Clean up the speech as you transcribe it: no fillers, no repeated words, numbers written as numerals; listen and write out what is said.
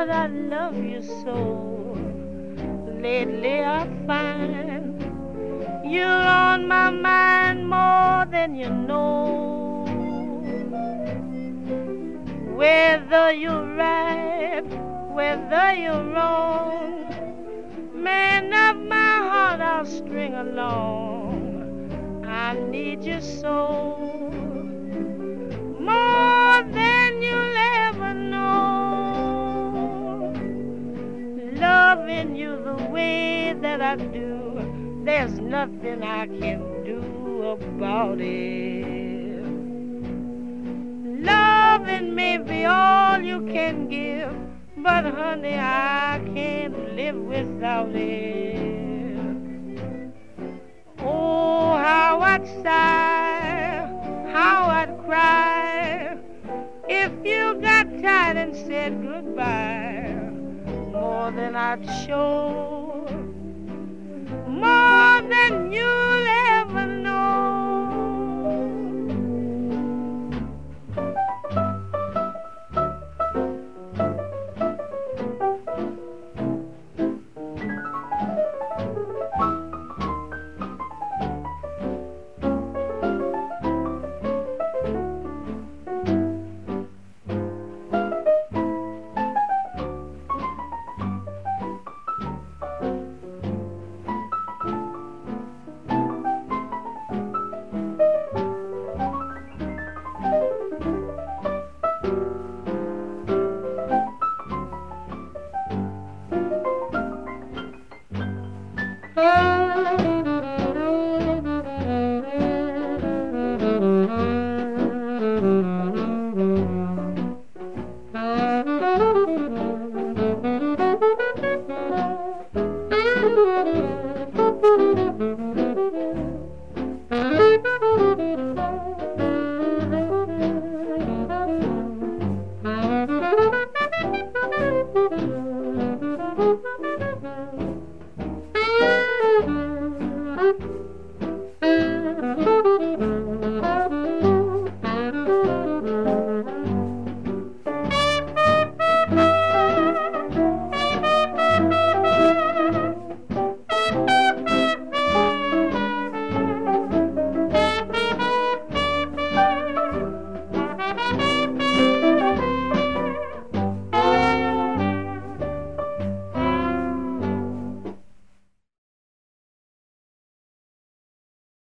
Lord, I love you so. Lately I find you're on my mind more than you know. Whether you're right, whether you're wrong, man of my heart, I'll string along. I need you so, more than you'll ever know. Loving you the way that I do, there's nothing I can do about it. Loving may be all you can give, but honey, I can't live without it. Oh, how I'd sigh, how I'd cry, if you got tired and said goodbye, more than I'd show, more than you'll ever know.